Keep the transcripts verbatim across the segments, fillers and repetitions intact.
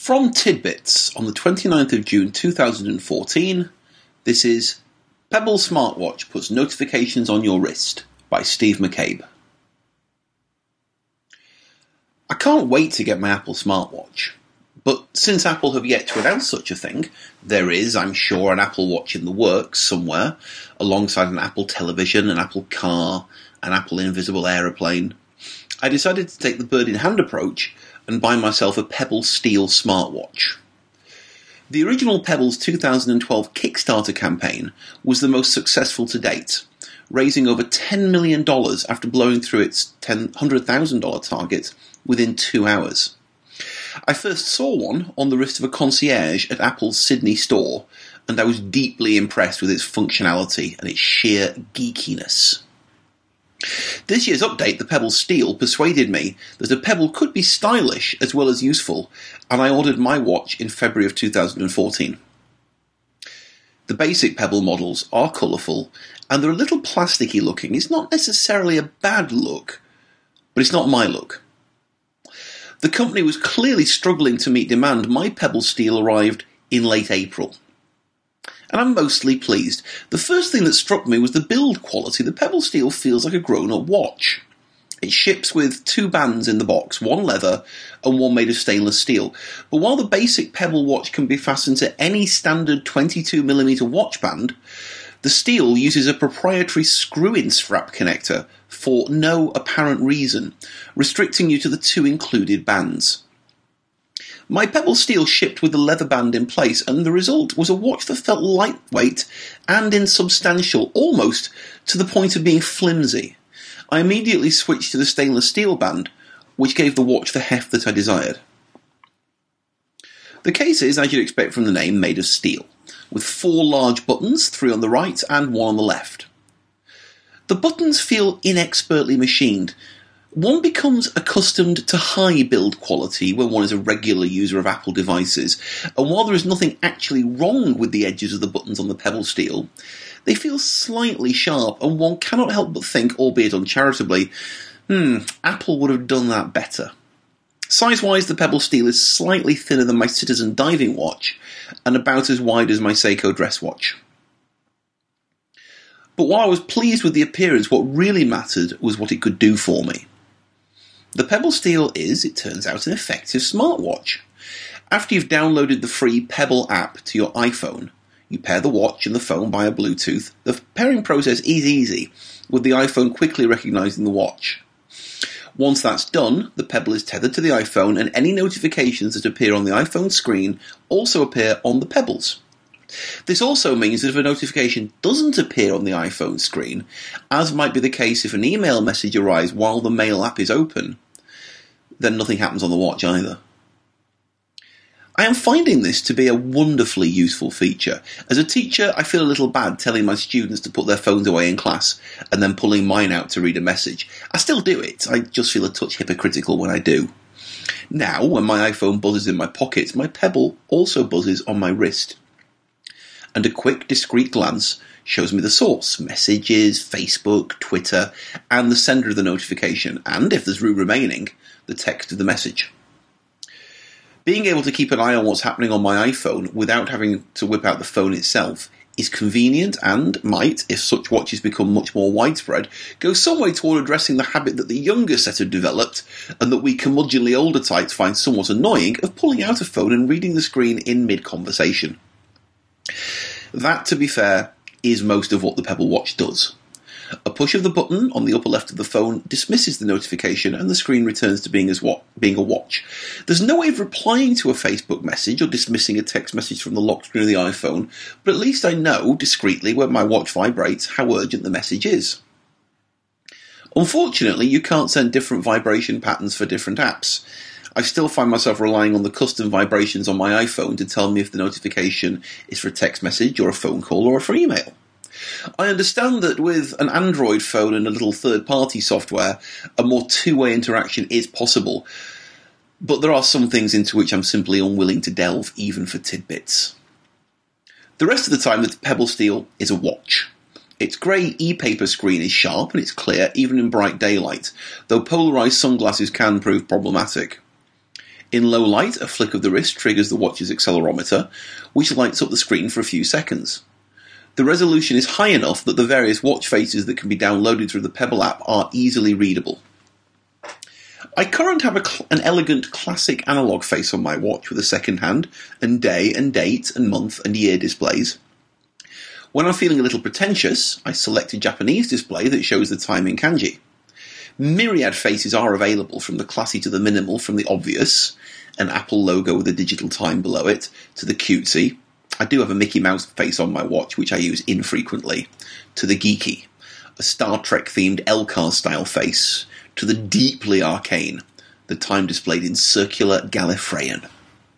From Tidbits on the twenty-ninth of June two thousand fourteen, this is Pebble Smartwatch Puts Notifications on Your Wrist by Steve McCabe. I can't wait to get my Apple smartwatch, but since Apple have yet to announce such a thing, there is, I'm sure, an Apple Watch in the works somewhere, alongside an Apple television, an Apple car, an Apple invisible aeroplane. I decided to take the bird-in-hand approach and buy myself a Pebble Steel smartwatch. The original Pebble's two thousand twelve Kickstarter campaign was the most successful to date, raising over ten million dollars after blowing through its one hundred thousand dollars target within two hours. I first saw one on the wrist of a concierge at Apple's Sydney store, and I was deeply impressed with its functionality and its sheer geekiness. This year's update, the Pebble Steel, persuaded me that a Pebble could be stylish as well as useful, and I ordered my watch in February of two thousand fourteen. The basic Pebble models are colourful, and they're a little plasticky looking. It's not necessarily a bad look, but it's not my look. The company was clearly struggling to meet demand. My Pebble Steel arrived in late April, and I'm mostly pleased. The first thing that struck me was the build quality. The Pebble Steel feels like a grown-up watch. It ships with two bands in the box, one leather and one made of stainless steel. But while the basic Pebble watch can be fastened to any standard twenty-two millimeter watch band, the Steel uses a proprietary screw-in strap connector for no apparent reason, restricting you to the two included bands. My Pebble Steel shipped with the leather band in place, and the result was a watch that felt lightweight and insubstantial, almost to the point of being flimsy. I immediately switched to the stainless steel band, which gave the watch the heft that I desired. The case is, as you'd expect from the name, made of steel, with four large buttons, three on the right and one on the left. The buttons feel inexpertly machined. One becomes accustomed to high build quality when one is a regular user of Apple devices, and while there is nothing actually wrong with the edges of the buttons on the Pebble Steel, they feel slightly sharp, and one cannot help but think, albeit uncharitably, hmm, Apple would have done that better. Size-wise, the Pebble Steel is slightly thinner than my Citizen diving watch, and about as wide as my Seiko dress watch. But while I was pleased with the appearance, what really mattered was what it could do for me. The Pebble Steel is, it turns out, an effective smartwatch. After you've downloaded the free Pebble app to your iPhone, you pair the watch and the phone via Bluetooth. The pairing process is easy, with the iPhone quickly recognising the watch. Once that's done, the Pebble is tethered to the iPhone, and any notifications that appear on the iPhone screen also appear on the Pebbles. This also means that if a notification doesn't appear on the iPhone screen, as might be the case if an email message arrives while the Mail app is open, then nothing happens on the watch either. I am finding this to be a wonderfully useful feature. As a teacher, I feel a little bad telling my students to put their phones away in class and then pulling mine out to read a message. I still do it, I just feel a touch hypocritical when I do. Now, when my iPhone buzzes in my pocket, my Pebble also buzzes on my wrist. And a quick, discreet glance shows me the source, messages, Facebook, Twitter, and the sender of the notification, and, if there's room remaining, the text of the message. Being able to keep an eye on what's happening on my iPhone without having to whip out the phone itself is convenient and might, if such watches become much more widespread, go some way toward addressing the habit that the younger set have developed, and that we curmudgeonly older types find somewhat annoying, of pulling out a phone and reading the screen in mid-conversation. That, to be fair, is most of what the Pebble Watch does. A push of the button on the upper left of the phone dismisses the notification, and the screen returns to being as what being a watch. There's no way of replying to a Facebook message or dismissing a text message from the lock screen of the iPhone, but at least I know, discreetly, when my watch vibrates, how urgent the message is. Unfortunately, you can't send different vibration patterns for different apps. I still find myself relying on the custom vibrations on my iPhone to tell me if the notification is for a text message or a phone call or for email. I understand that with an Android phone and a little third-party software, a more two-way interaction is possible, but there are some things into which I'm simply unwilling to delve, even for tidbits. The rest of the time, the Pebble Steel is a watch. Its grey e-paper screen is sharp and it's clear, even in bright daylight, though polarised sunglasses can prove problematic. In low light, a flick of the wrist triggers the watch's accelerometer, which lights up the screen for a few seconds. The resolution is high enough that the various watch faces that can be downloaded through the Pebble app are easily readable. I currently have a cl- an elegant classic analog face on my watch with a second hand, and day and date and month and year displays. When I'm feeling a little pretentious, I select a Japanese display that shows the time in kanji. Myriad faces are available, from the classy to the minimal, from the obvious, an Apple logo with a digital time below it, to the cutesy. I do have a Mickey Mouse face on my watch, which I use infrequently, to the geeky, a Star Trek-themed L CAR style face, to the deeply arcane, the time displayed in circular Gallifreyan.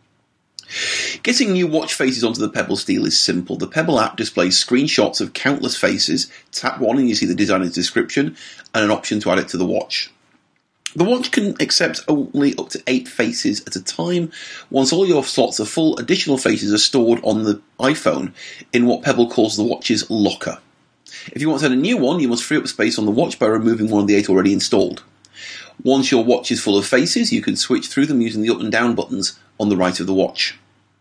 Getting new watch faces onto the Pebble Steel is simple. The Pebble app displays screenshots of countless faces. Tap one and you see the designer's description and an option to add it to the watch. The watch can accept only up to eight faces at a time. Once all your slots are full, additional faces are stored on the iPhone in what Pebble calls the watch's locker. If you want to add a new one, you must free up space on the watch by removing one of the eight already installed. Once your watch is full of faces, you can switch through them using the up and down buttons on the right of the watch.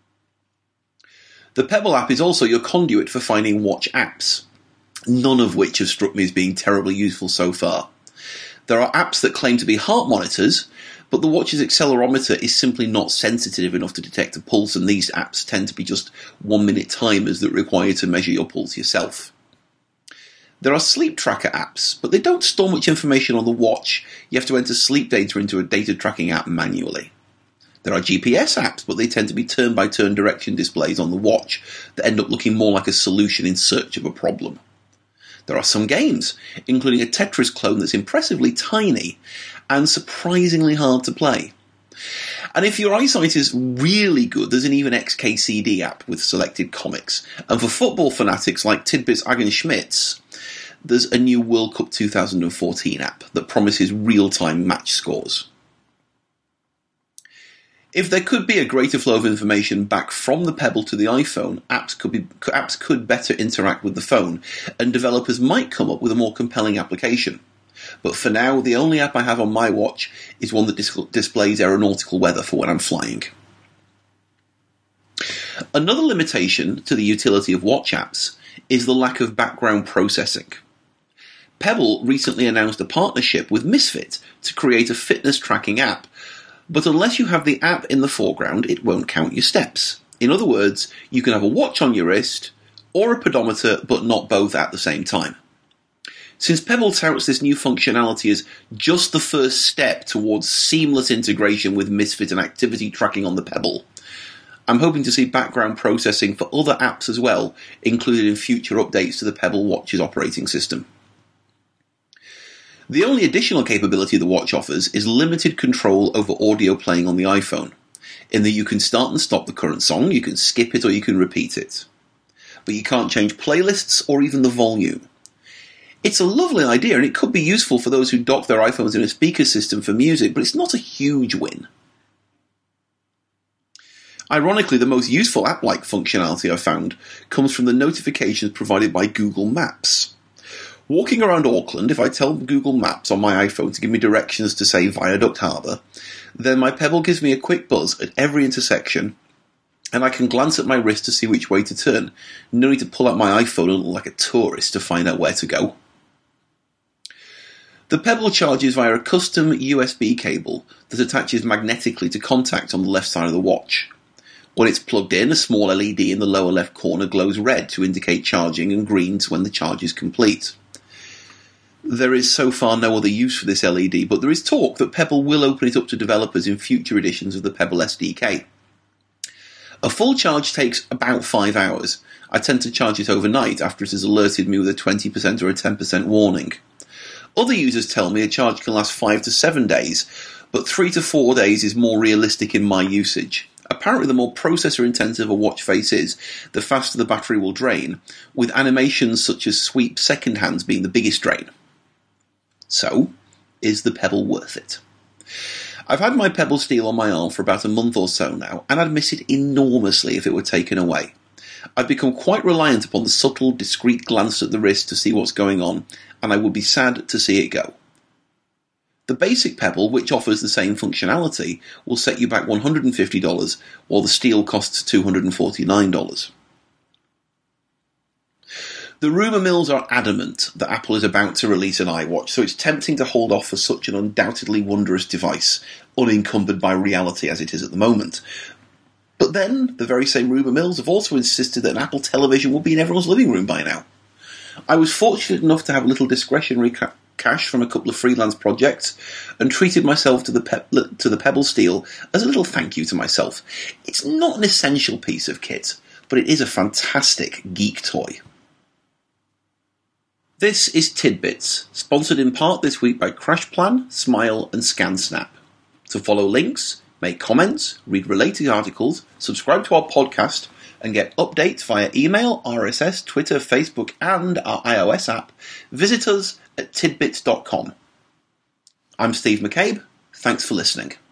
The Pebble app is also your conduit for finding watch apps, none of which have struck me as being terribly useful so far. There are apps that claim to be heart monitors, but the watch's accelerometer is simply not sensitive enough to detect a pulse, and these apps tend to be just one-minute timers that require you to measure your pulse yourself. There are sleep tracker apps, but they don't store much information on the watch. You have to enter sleep data into a data tracking app manually. There are G P S apps, but they tend to be turn-by-turn direction displays on the watch that end up looking more like a solution in search of a problem. There are some games, including a Tetris clone that's impressively tiny and surprisingly hard to play. And if your eyesight is really good, there's an even X K C D app with selected comics. And for football fanatics like Tidbits Agen Schmitz, there's a new World Cup two thousand fourteen app that promises real-time match scores. If there could be a greater flow of information back from the Pebble to the iPhone, apps could be apps could better interact with the phone, and developers might come up with a more compelling application. But for now, the only app I have on my watch is one that dis- displays aeronautical weather for when I'm flying. Another limitation to the utility of watch apps is the lack of background processing. Pebble recently announced a partnership with Misfit to create a fitness tracking app, but unless you have the app in the foreground, it won't count your steps. In other words, you can have a watch on your wrist or a pedometer, but not both at the same time. Since Pebble touts this new functionality as just the first step towards seamless integration with Misfit and activity tracking on the Pebble, I'm hoping to see background processing for other apps as well, included in future updates to the Pebble Watch's operating system. The only additional capability the watch offers is limited control over audio playing on the iPhone, in that you can start and stop the current song, you can skip it or you can repeat it. But you can't change playlists or even the volume. It's a lovely idea, and it could be useful for those who dock their iPhones in a speaker system for music, but it's not a huge win. Ironically, the most useful app-like functionality I've found comes from the notifications provided by Google Maps. Walking around Auckland, if I tell Google Maps on my iPhone to give me directions to, say, Viaduct Harbour, then my Pebble gives me a quick buzz at every intersection, and I can glance at my wrist to see which way to turn. No need to pull out my iPhone and look like a tourist to find out where to go. The Pebble charges via a custom U S B cable that attaches magnetically to contacts on the left side of the watch. When it's plugged in, a small L E D in the lower left corner glows red to indicate charging and green when the charge is complete. There is so far no other use for this L E D, but there is talk that Pebble will open it up to developers in future editions of the Pebble S D K. A full charge takes about five hours. I tend to charge it overnight after it has alerted me with a twenty percent or a ten percent warning. Other users tell me a charge can last five to seven days, but three to four days is more realistic in my usage. Apparently, the more processor-intensive a watch face is, the faster the battery will drain, with animations such as sweep second hands being the biggest drain. So, is the Pebble worth it? I've had my Pebble Steel on my arm for about a month or so now, and I'd miss it enormously if it were taken away. I've become quite reliant upon the subtle, discreet glance at the wrist to see what's going on, and I would be sad to see it go. The basic Pebble, which offers the same functionality, will set you back one hundred fifty dollars, while the Steel costs two hundred forty-nine dollars. The rumour mills are adamant that Apple is about to release an iWatch, so it's tempting to hold off for such an undoubtedly wondrous device, unencumbered by reality as it is at the moment. But then, the very same rumour mills have also insisted that an Apple television will be in everyone's living room by now. I was fortunate enough to have a little discretionary ca- cash from a couple of freelance projects, and treated myself to the, pe- to the Pebble Steel as a little thank you to myself. It's not an essential piece of kit, but it is a fantastic geek toy. This is Tidbits, sponsored in part this week by CrashPlan, Smile and ScanSnap. To follow links, make comments, read related articles, subscribe to our podcast, and get updates via email, R S S, Twitter, Facebook, and our iOS app, visit us at tidbits dot com. I'm Steve McCabe. Thanks for listening.